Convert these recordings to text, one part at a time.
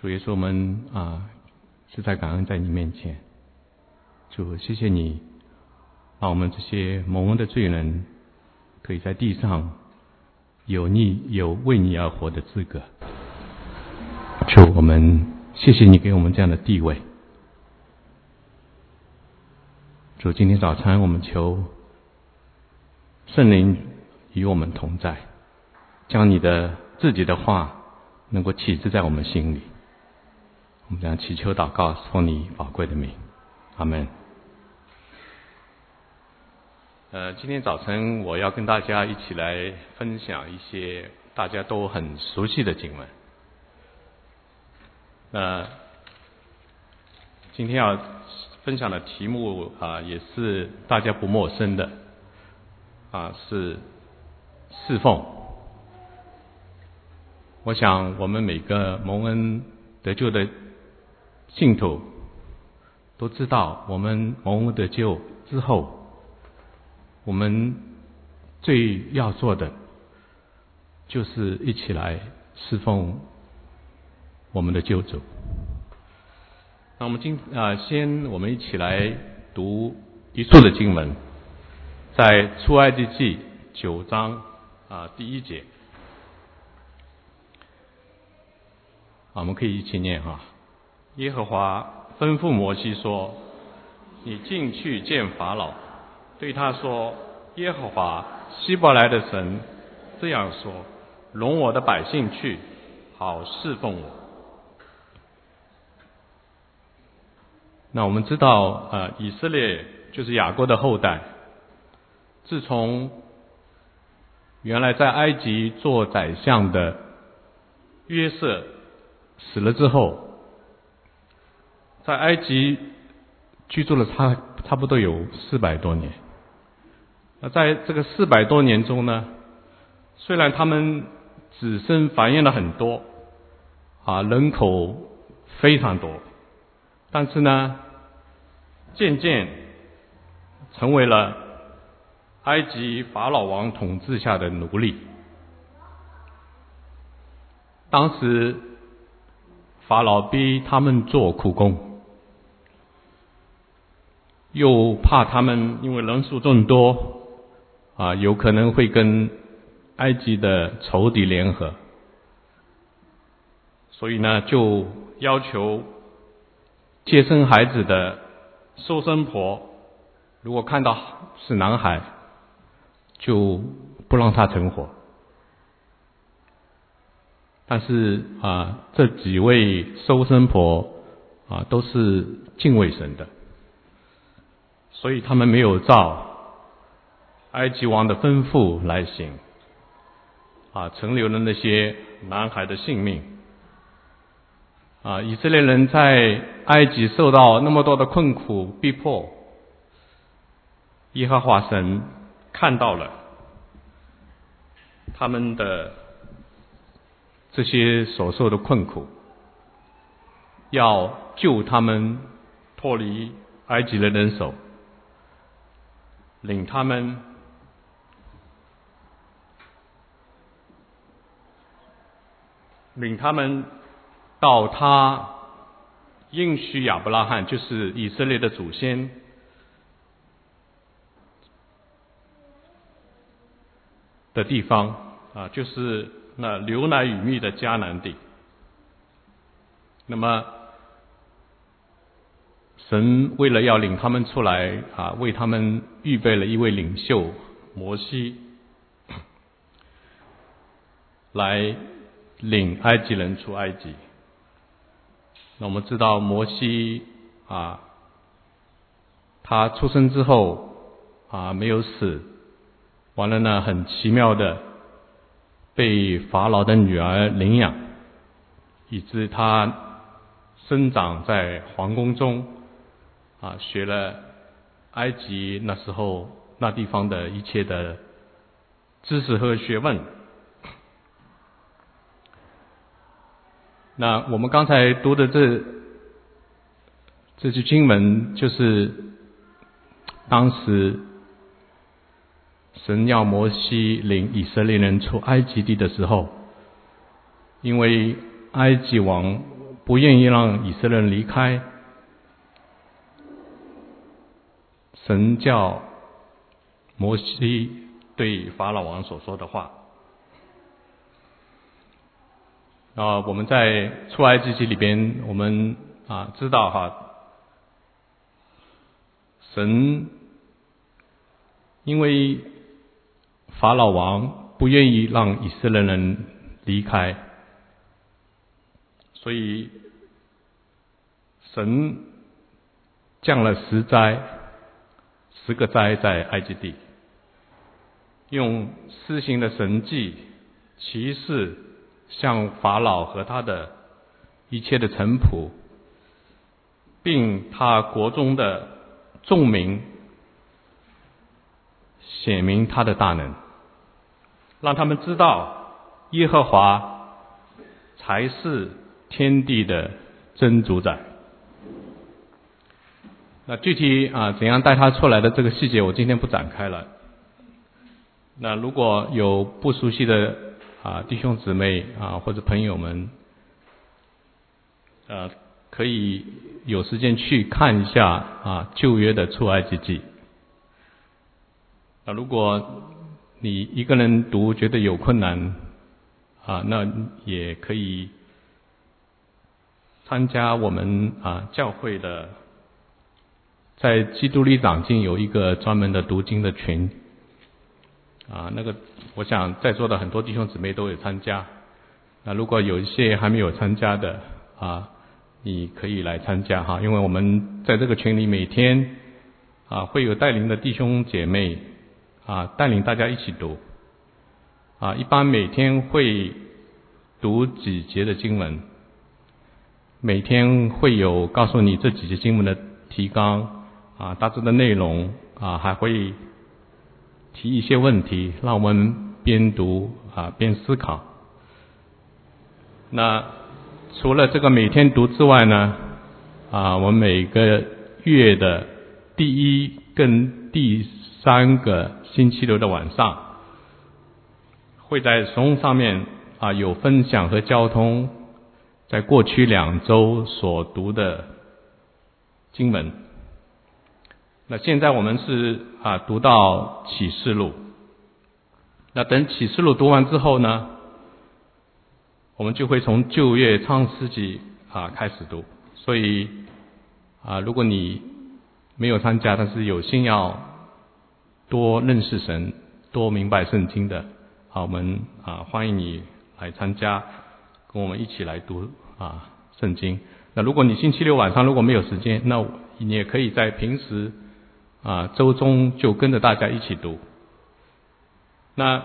主耶稣，我们是在感恩在你面前。主，谢谢你让我们这些蒙恩的罪人可以在地上有为你而活的资格。主，我们谢谢你给我们这样的地位。主，今天早餐我们求圣灵与我们同在，将你的自己的话能够启示在我们心里。我们将祈求祷告，奉你宝贵的名，阿们。今天早晨我要跟大家一起来分享一些大家都很熟悉的经文。今天要分享的题目也是大家不陌生的是侍奉。我想我们每个蒙恩得救的信徒都知道，我们蒙恩得救之后，我们最要做的就是一起来侍奉我们的救主。那我们我们一起来读一处的经文，在出埃及记9章第1节。我们可以一起念耶和华吩咐摩西说：你进去见法老，对他说，耶和华希伯来的神这样说，容我的百姓去，好侍奉我。那我们知道以色列就是雅各的后代，自从原来在埃及做宰相的约瑟死了之后，在埃及居住了差不多有400多年。那在这个400多年中呢，虽然他们子孙繁衍了很多人口非常多，但是呢渐渐成为了埃及法老王统治下的奴隶。当时法老逼他们做苦工，又怕他们因为人数众多有可能会跟埃及的仇敌联合，所以呢就要求接生孩子的收生婆，如果看到是男孩就不让他成活。但是这几位收生婆都是敬畏神的，所以他们没有照埃及王的吩咐来行存留了那些男孩的性命。以色列人在埃及受到那么多的困苦逼迫，耶和华神看到了他们的这些所受的困苦，要救他们脱离埃及的人手，领他们到他应许亚伯拉罕，就是以色列的祖先的地方就是那流奶与蜜的迦南地。那么神为了要领他们出来为他们预备了一位领袖摩西，来领埃及人出埃及。那我们知道摩西他出生之后没有死，完了呢很奇妙的被法老的女儿领养，以致他生长在皇宫中学了埃及那时候那地方的一切的知识和学问。那我们刚才读的这句经文，就是当时神要摩西领以色列人出埃及地的时候，因为埃及王不愿意让以色列人离开，神叫摩西对法老王所说的话。我们在出埃及记里边，我们知道神因为法老王不愿意让以色列人离开，所以神降了10灾，10个灾在埃及地，用施行的神迹奇事向法老和他的一切的臣仆，并他国中的众民显明他的大能，让他们知道耶和华才是天地的真主宰。那具体怎样带他出来的这个细节，我今天不展开了。那如果有不熟悉的弟兄姊妹或者朋友们，可以有时间去看一下旧约的出埃及记。如果你一个人读觉得有困难那也可以参加我们教会的，在基督里长经有一个专门的读经的群那个我想在座的很多弟兄姊妹都有参加。那如果有一些还没有参加的你可以来参加因为我们在这个群里每天会有带领的弟兄姐妹带领大家一起读一般每天会读几节的经文，每天会有告诉你这几节经文的提纲大致的内容还会提一些问题，让我们边读边思考。那除了这个每天读之外呢我们每个月的第1跟第3个星期六的晚上，会在松上面有分享和交通在过去2周所读的经文。那现在我们是读到启示录，那等启示录读完之后呢，我们就会从旧约创世纪开始读。所以如果你没有参加，但是有心要多认识神，多明白圣经的我们欢迎你来参加，跟我们一起来读圣经。那如果你星期六晚上如果没有时间，那你也可以在平时周中就跟着大家一起读。那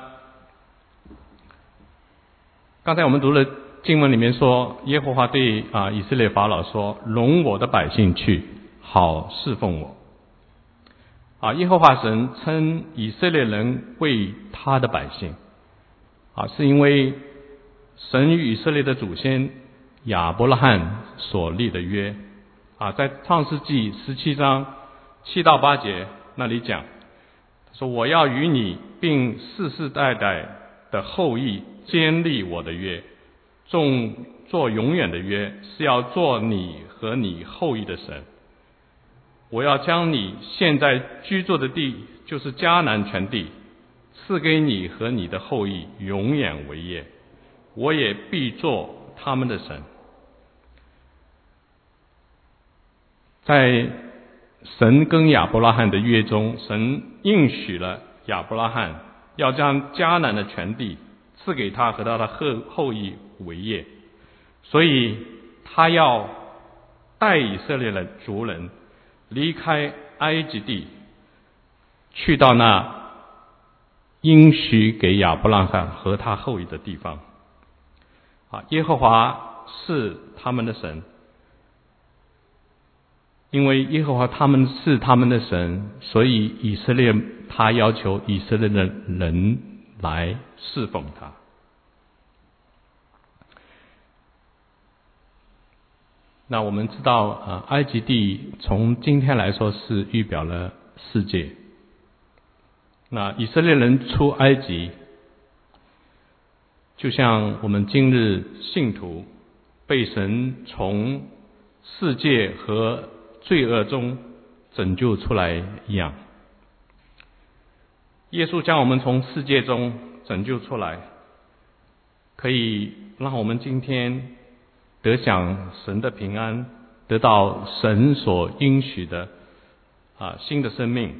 刚才我们读了经文里面说，耶和华对以色列法老说，容我的百姓去，好侍奉我。耶和华神称以色列人为他的百姓是因为神与以色列的祖先亚伯拉罕所立的约在创世纪17章7到8节那里讲说，我要与你并世世代代的后裔坚立我的约，做永远的约，是要做你和你后裔的神。我要将你现在居住的地，就是迦南全地，赐给你和你的后裔永远为业，我也必做他们的神。在神跟亚伯拉罕的约中，神应许了亚伯拉罕要将迦南的全地赐给他和他的后裔为业，所以他要带以色列的族人离开埃及地，去到那应许给亚伯拉罕和他后裔的地方耶和华是他们的神，因为耶和华他们是他们的神，所以以色列他要求以色列的人来侍奉他。那我们知道埃及地从今天来说是预表了世界。那以色列人出埃及，就像我们今日信徒被神从世界和罪恶中拯救出来一样。耶稣将我们从世界中拯救出来，可以让我们今天得享神的平安，得到神所应许的新的生命。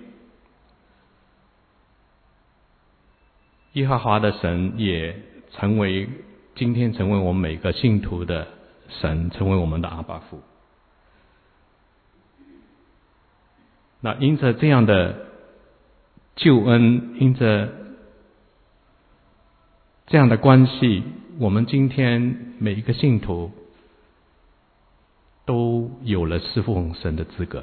耶和华的神也今天成为我们每个信徒的神，成为我们的阿爸父。那因着这样的救恩，因着这样的关系，我们今天每一个信徒都有了侍奉神的资格，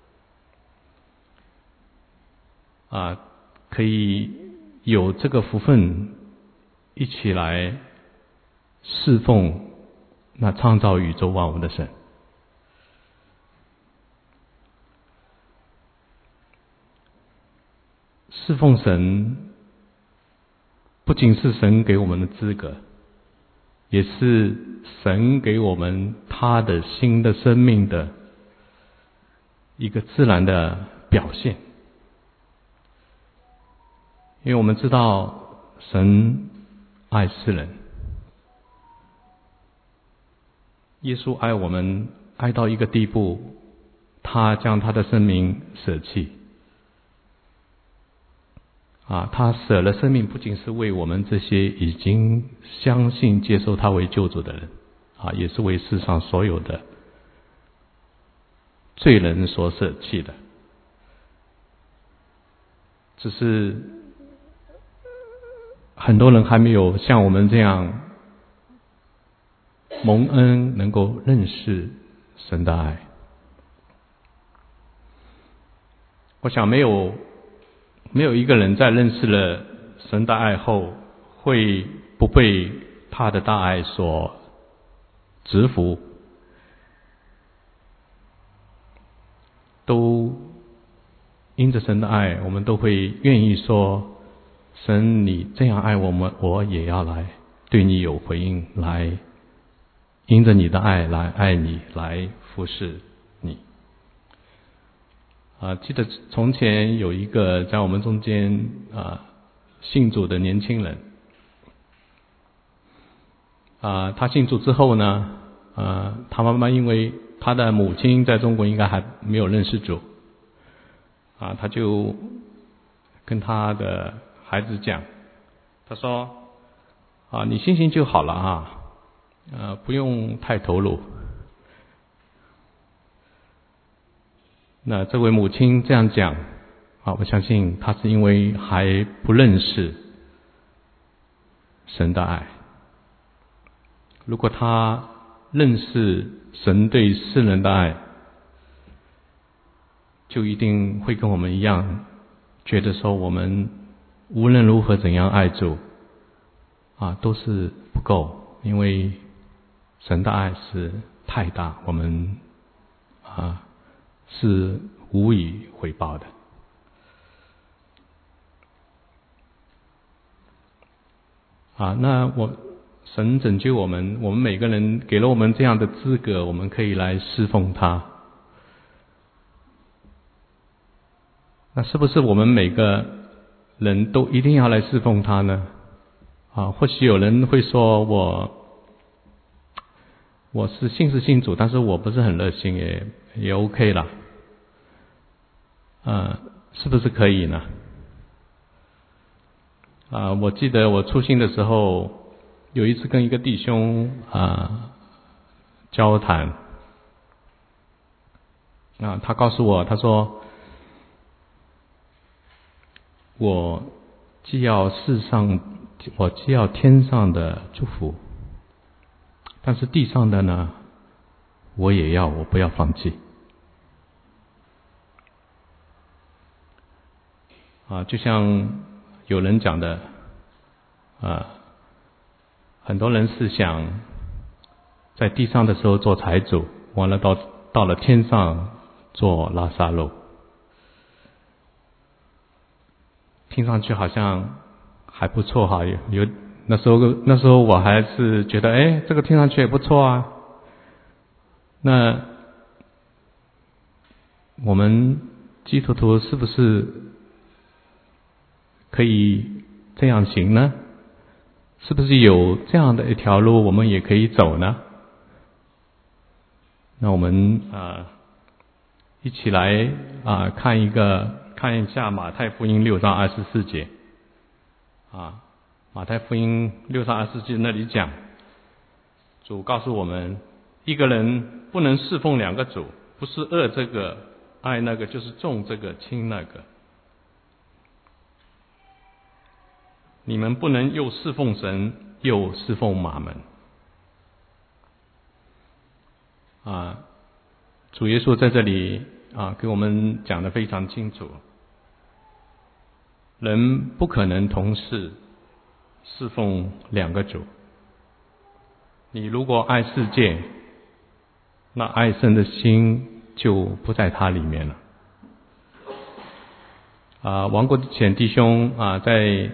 可以有这个福分一起来侍奉那创造宇宙万物的神。侍奉神不仅是神给我们的资格，也是神给我们他的新的生命的一个自然的表现。因为我们知道神爱世人，耶稣爱我们爱到一个地步，他将他的生命舍弃。他舍了生命，不仅是为我们这些已经相信接受他为救主的人，也是为世上所有的罪人所舍弃的。只是很多人还没有像我们这样蒙恩，能够认识神的爱。我想没有一个人在认识了神的爱后，会不被他的大爱所折服。都因着神的爱，我们都会愿意说，神你这样爱我们，我也要来对你有回应，来因着你的爱来爱你，来服侍你。记得从前有一个在我们中间信主的年轻人，他信主之后呢，他妈妈因为他的母亲在中国应该还没有认识主，他就跟他的孩子讲，他说你信心就好了不用太投入。那这位母亲这样讲我相信她是因为还不认识神的爱。如果她认识神对世人的爱，就一定会跟我们一样，觉得说我们无论如何怎样爱主都是不够，因为神的爱是太大，我们是无以回报的。那神拯救我们每个人给了我们这样的资格，我们可以来侍奉他。那是不是我们每个人都一定要来侍奉他呢？或许有人会说我是信主，但是我不是很热心，也 OK 啦。是不是可以呢？我记得我初信的时候，有一次跟一个弟兄交谈，他告诉我，他说我既要天上的祝福，但是地上的呢，我不要放弃。就像有人讲的，很多人是想在地上的时候做财主，完了到了天上做拉撒路，听上去好像还不错哈。那时候我还是觉得，这个听上去也不错那我们基督徒是不是可以这样行呢？是不是有这样的一条路我们也可以走呢？那我们一起来看一下马太福音6章24节。马太福音6章24节那里讲，主告诉我们，一个人不能侍奉两个主，不是恶这个爱那个，就是重这个轻那个。你们不能又侍奉神又侍奉马门。主耶稣在这里给我们讲得非常清楚，人不可能同时侍奉两个主。你如果爱世界，那爱神的心就不在他里面了。王国前弟兄在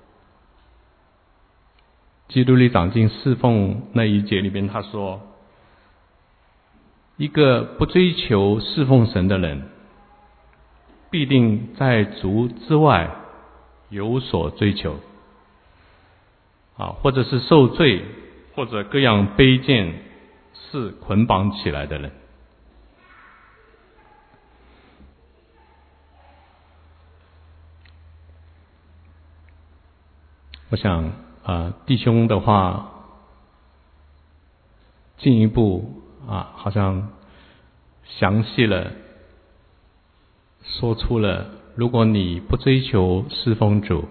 基督里长进侍奉那一节里边，他说，一个不追求侍奉神的人，必定在主之外有所追求，或者是受罪，或者各样卑贱事捆绑起来的人。我想弟兄的话进一步好像详细了说出了，如果你不追求侍奉主，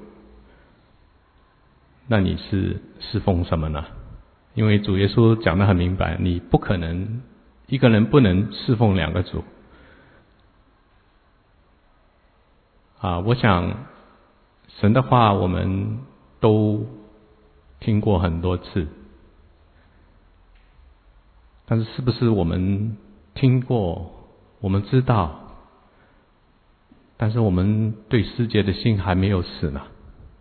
那你是侍奉什么呢？因为主耶稣讲得很明白，你不可能，一个人不能侍奉两个主。我想神的话我们都听过很多次，但是是不是我们听过，我们知道，但是我们对世界的心还没有死呢？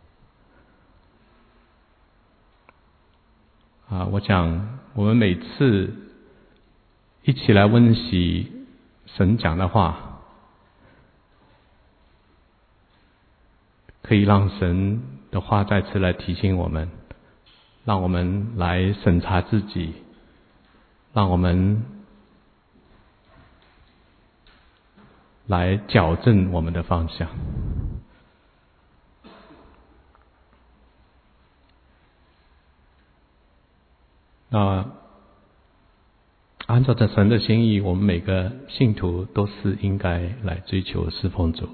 我想我们每次一起来温习神讲的话，可以让神的话再次来提醒我们，让我们来审查自己，让我们来矫正我们的方向。按照着神的心意，我们每个信徒都是应该来追求侍奉主。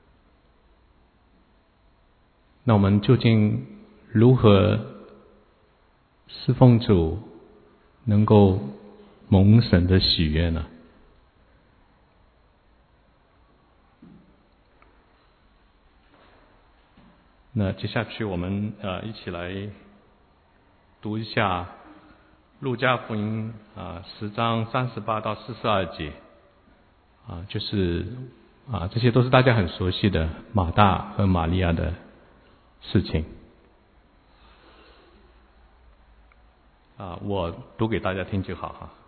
那我们究竟如何侍奉主，能够蒙神的喜悦呢？那接下去我们一起来读一下路加福音10章38到42节，就是这些都是大家很熟悉的马大和玛利亚的事情。我读给大家听就好哈。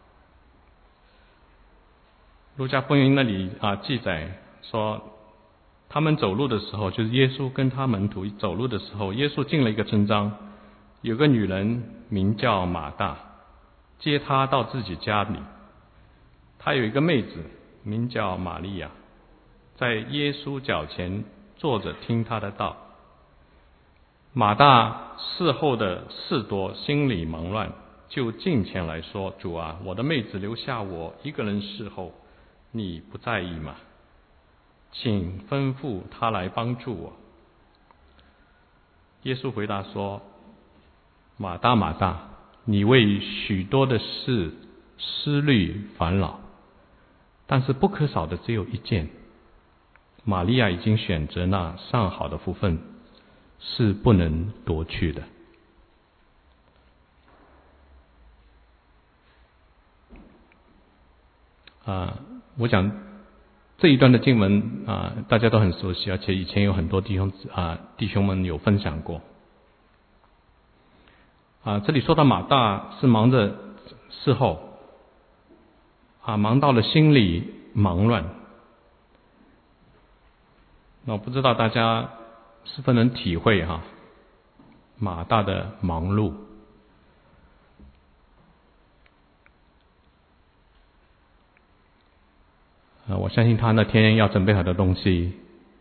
路加福音那里记载说，他们走路的时候，就是耶稣跟他门徒走路的时候，耶稣进了一个村庄，有个女人名叫马大，接他到自己家里。他有一个妹子名叫玛利亚，在耶稣脚前坐着听他的道。马大事后的事多，心里忙乱，就近前来说，主啊，我的妹子留下我一个人侍候，你不在意吗？请吩咐他来帮助我。耶稣回答说，马大马大，你为许多的事思虑烦恼，但是不可少的只有一件。玛利亚已经选择那上好的福分，是不能夺去的。我想这一段的经文大家都很熟悉，而且以前有很多弟兄们有分享过。这里说到马大是忙着侍候， 忙到了心里忙乱。那我不知道大家是否能体会马大的忙碌。我相信他那天要准备好的东西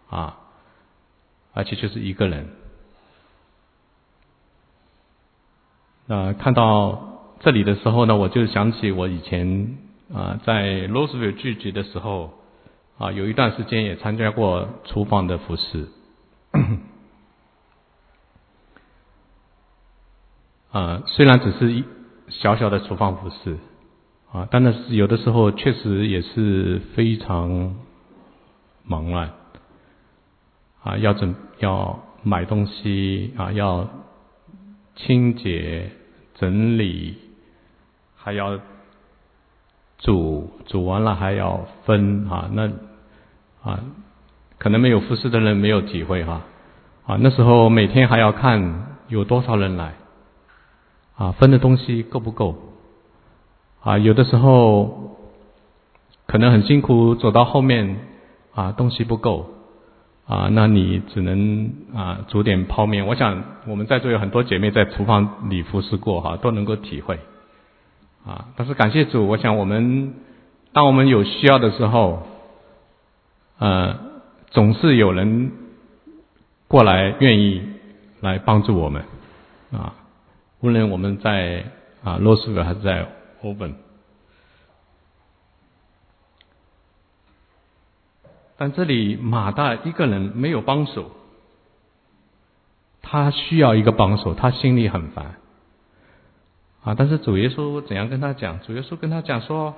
而且就是一个人。看到这里的时候呢，我就想起我以前在 Roseville 聚集的时候有一段时间也参加过厨房的服事。虽然只是小小的厨房服事但是有的时候确实也是非常忙乱要买东西要清洁整理，还要煮完了还要分可能没有服侍的人没有体会那时候每天还要看有多少人来分的东西够不够有的时候可能很辛苦，走到后面东西不够那你只能煮点泡面。我想我们在座有很多姐妹在厨房里服侍过都能够体会但是感谢主，我想当我们有需要的时候总是有人过来愿意来帮助我们无论我们在洛斯维尔还是在欧本。但这里马大一个人没有帮手，他需要一个帮手，他心里很烦但是主耶稣怎样跟他讲？主耶稣跟他讲说，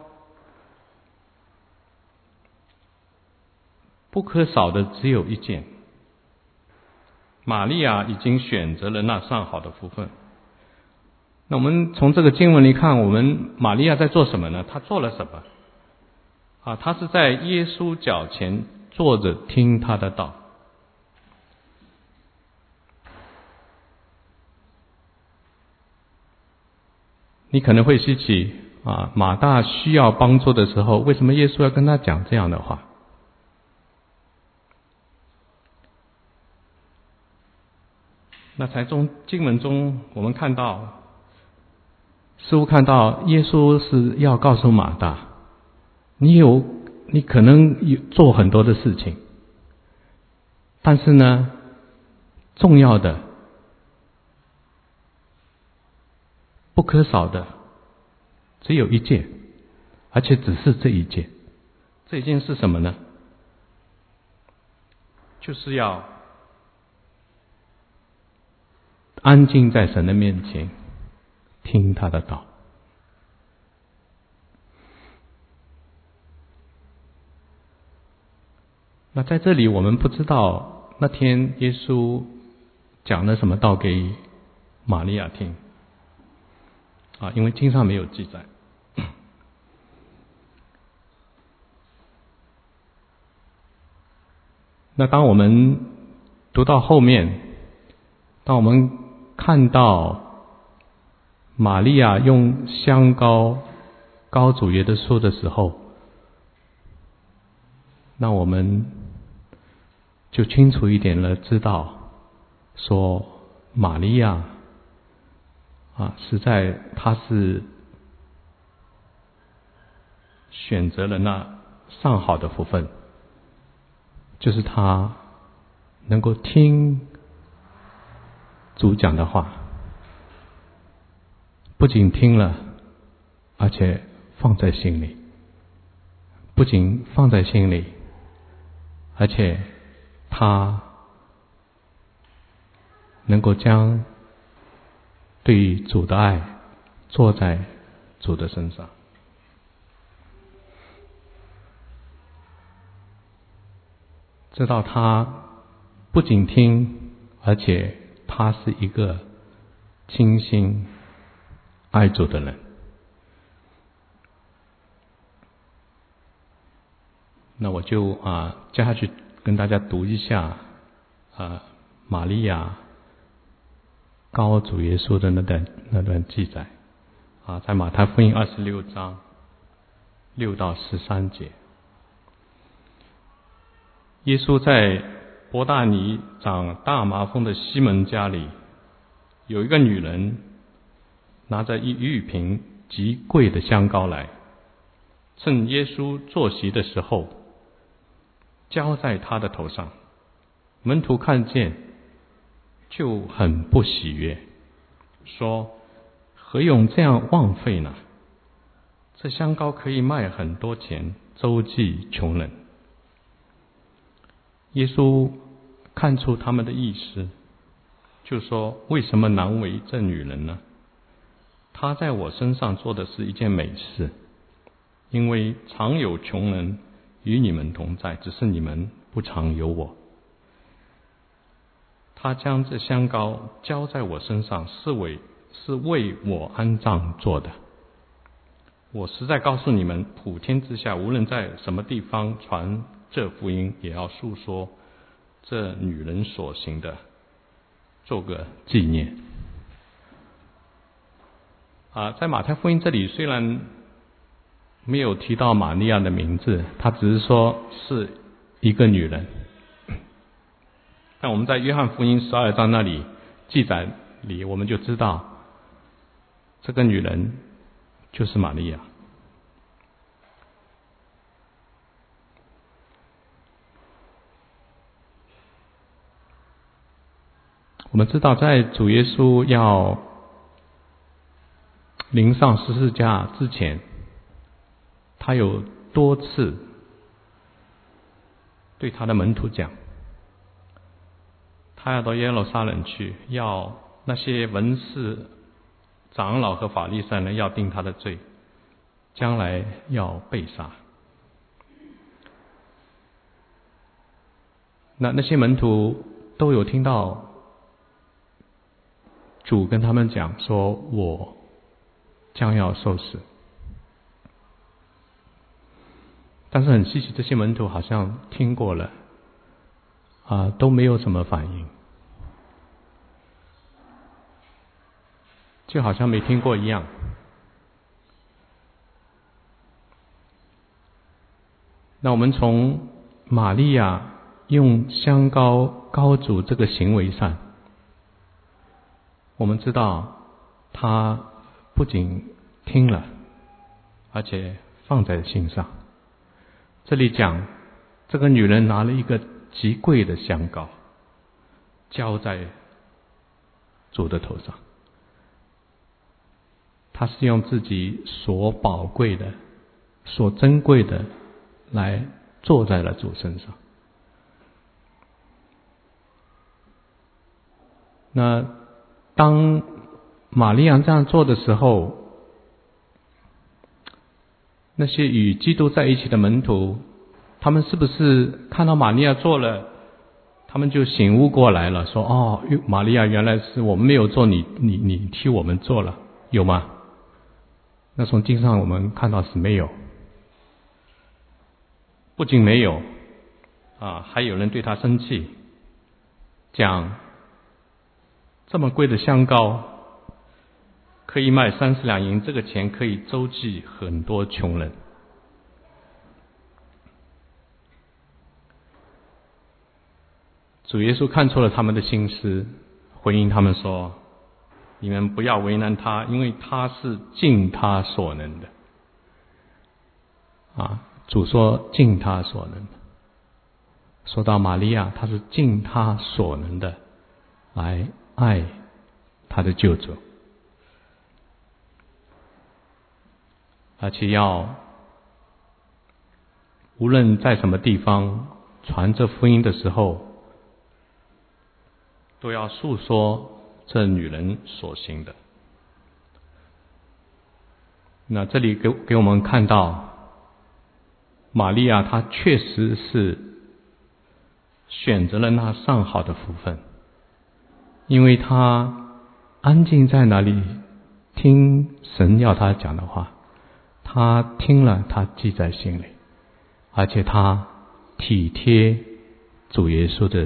不可少的只有一件，玛利亚已经选择了那上好的福分。那我们从这个经文里看，玛利亚在做什么呢？她做了什么她是在耶稣脚前坐着听他的道。你可能会希奇马大需要帮助的时候，为什么耶稣要跟他讲这样的话？那才从经文中我们似乎看到耶稣是要告诉马大，你可能做很多的事情，但是呢，重要的不可少的只有一件，而且只是这一件。这一件是什么呢？就是要安静在神的面前听他的道。那在这里我们不知道那天耶稣讲了什么道给玛利亚听因为经上没有记载。那当我们读到后面，当我们看到玛利亚用香膏膏主耶稣的时候，那我们就清楚一点了，知道说玛利亚实在她是选择了那上好的福分，就是她能够听主讲的话，不仅听了，而且放在心里，不仅放在心里，而且他能够将对主的爱做在主的身上。知道他不仅听，而且他是一个倾心爱主的人。那我就接下去跟大家读一下玛利亚膏主耶稣的那段记载在马太福音26章 6到13节。耶稣在伯大尼长大麻风的西门家里，有一个女人拿着一玉瓶极贵的香膏来，趁耶稣坐席的时候，浇在他的头上。门徒看见，就很不喜悦，说：何用这样枉费呢？这香膏可以卖很多钱，周济穷人。耶稣看出他们的意思，就说：为什么难为这女人呢？她在我身上做的是一件美事，因为常有穷人与你们同在，只是你们不常有我。她将这香膏浇在我身上，是为我安葬做的。我实在告诉你们，普天之下无论在什么地方传这福音，也要述说这女人所行的，做个纪念。在马太福音这里虽然没有提到玛利亚的名字，他只是说是一个女人，但我们在约翰福音12章那里记载里，我们就知道这个女人就是玛利亚。我们知道在主耶稣要临上十字架之前，他有多次对他的门徒讲，他要到耶路撒冷去，要那些文士长老和法利赛人要定他的罪，将来要被杀。那些门徒都有听到主跟他们讲说，我将要受死。但是很稀奇，这些门徒好像听过了都没有什么反应，就好像没听过一样。那我们从玛利亚用香膏膏主这个行为上，我们知道她不仅听了，而且放在心上。这里讲这个女人拿了一个极贵的香膏，浇在主的头上，她是用自己所宝贵的、所珍贵的来做在了主身上。那当玛利亚这样做的时候，那些与基督在一起的门徒，他们是不是看到玛利亚做了，他们就醒悟过来了，说玛利亚原来是我们没有做，你替我们做了，有吗？那从经上我们看到是没有。不仅没有还有人对他生气，讲这么贵的香膏可以卖30两银，这个钱可以周济很多穷人。主耶稣看出了他们的心思，回应他们说，你们不要为难他，因为他是尽他所能的。主说尽他所能的。说到玛利亚，她是尽他所能的来爱他的救主，而且要无论在什么地方传这福音的时候，都要述说这女人所行的。那这里给我们看到，玛利亚她确实是选择了那上好的福分，因为她安静在那里听神要她讲的话，她听了，她记在心里，而且她体贴主耶稣的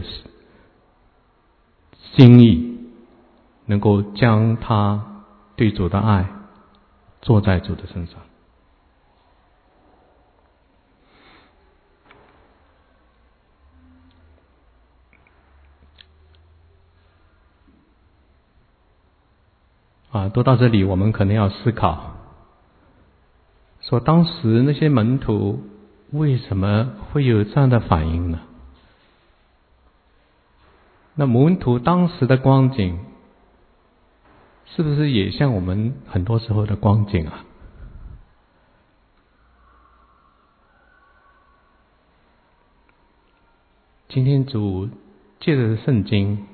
心意，能够将她对主的爱做在主的身上。 读到这里，我们可能要思考，说当时那些门徒为什么会有这样的反应呢？那门徒当时的光景，是不是也像我们很多时候的光景啊？今天主借着圣经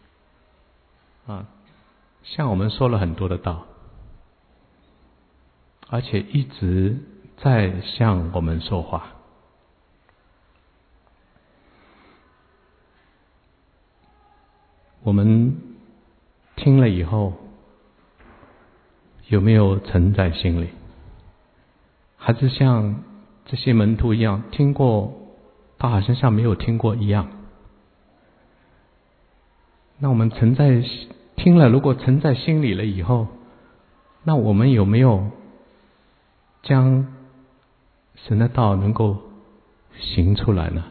向我们说了很多的道，而且一直在向我们说话。我们听了以后，有没有沉在心里？还是像这些门徒一样，听过，他好像没有听过一样？那我们听了，如果沉在心里了以后，那我们有没有将神的道能够行出来呢？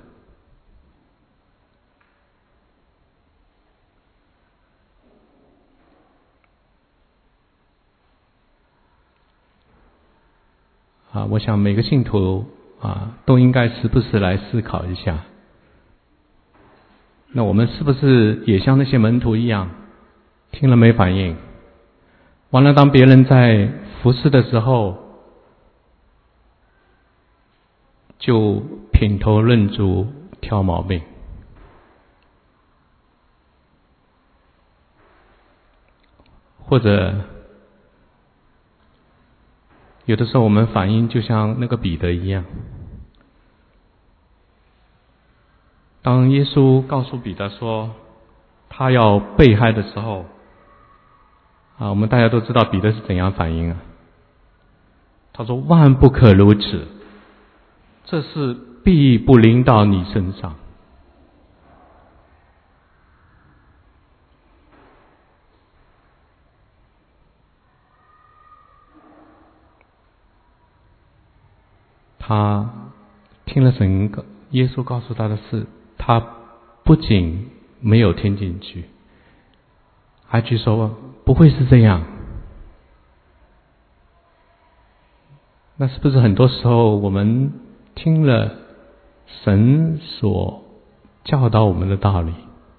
我想每个信徒都应该时不时来思考一下，那我们是不是也像那些门徒一样，听了没反应，完了当别人在服侍的时候，就品头论足挑毛病？或者有的时候我们反应就像那个彼得一样，当耶稣告诉彼得说他要被害的时候，我们大家都知道彼得是怎样反应啊？他说万不可如此，这事必不临到你身上。他听了耶稣告诉他的事，他不仅没有听进去，还去说不会是这样。那是不是很多时候我们听了神所教导我们的道理，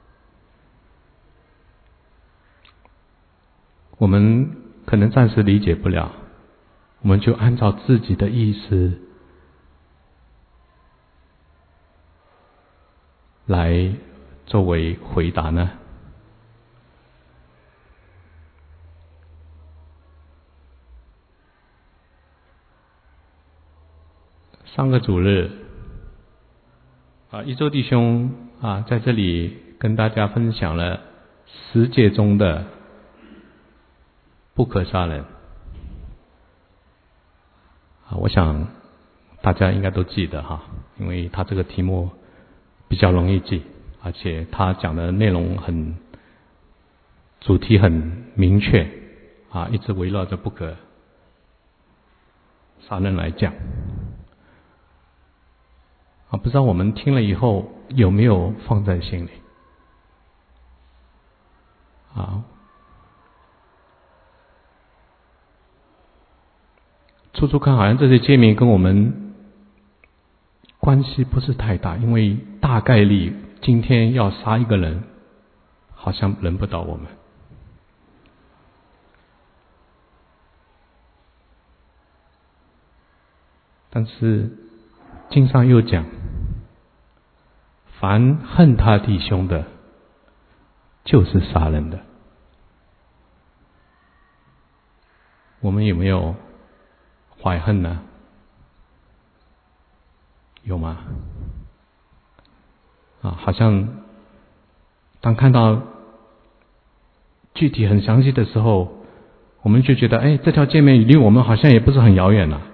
我们可能暂时理解不了，我们就按照自己的意思来作为回答呢？上个主日一周弟兄在这里跟大家分享了10诫中的不可杀人。我想大家应该都记得因为他这个题目比较容易记，而且他讲的内容主题很明确一直围绕着不可杀人来讲。不知道我们听了以后有没有放在心里初看好像这些诫命跟我们关系不是太大，因为大概率今天要杀一个人好像轮不到我们。但是经上又讲，凡恨他弟兄的就是杀人的。我们有没有怀恨呢？有吗？好像当看到具体很详细的时候，我们就觉得这条诫命离我们好像也不是很遥远了。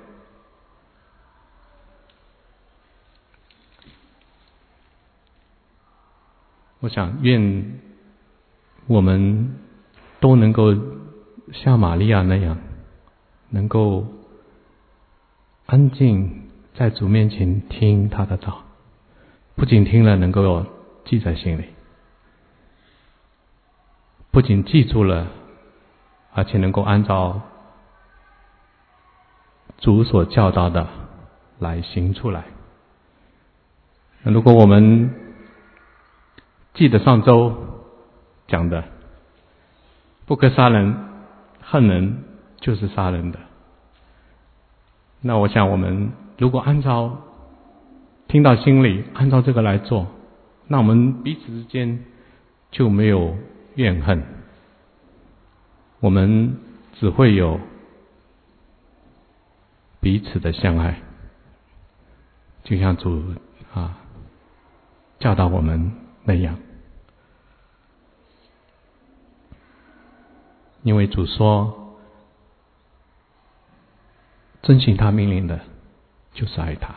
我想愿我们都能够像玛利亚那样，能够安静在主面前听他的道，不仅听了能够记在心里，不仅记住了， 而且能够按照主所教导的来行出来。如果我们记得上周讲的不可杀人，恨人就是杀人的，那我想我们如果按照听到心里按照这个来做，那我们彼此之间就没有怨恨，我们只会有彼此的相爱，就像主教导我们那样。因为主说，遵行他命令的就是爱他。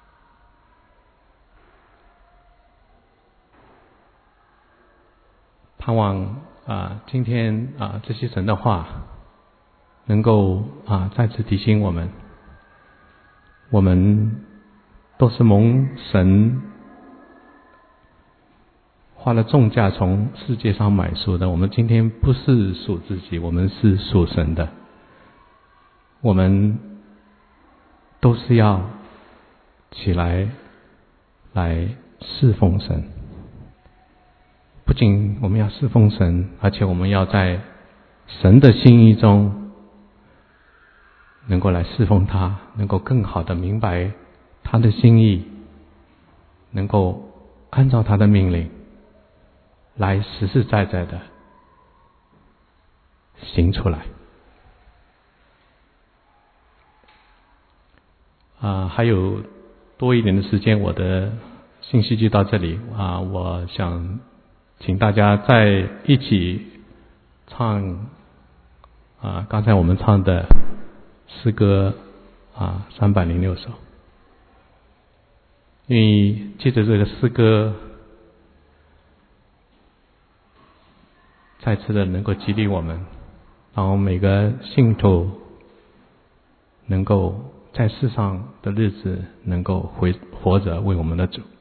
盼望今天这些神的话能够再次提醒我们，我们都是蒙神花了重价从世界上买赎的。我们今天不是属自己，我们是属神的。我们都是要起来侍奉神。不仅我们要侍奉神，而且我们要在神的心意中能够来侍奉他，能够更好的明白他的心意，能够按照他的命令来实实在在的行出来。还有多一点的时间，我的信息就到这里我想请大家再一起唱刚才我们唱的诗歌306首，因为借着这个诗歌再次的能够激励我们，然后每个信徒能够在世上的日子能够活着为我们的主。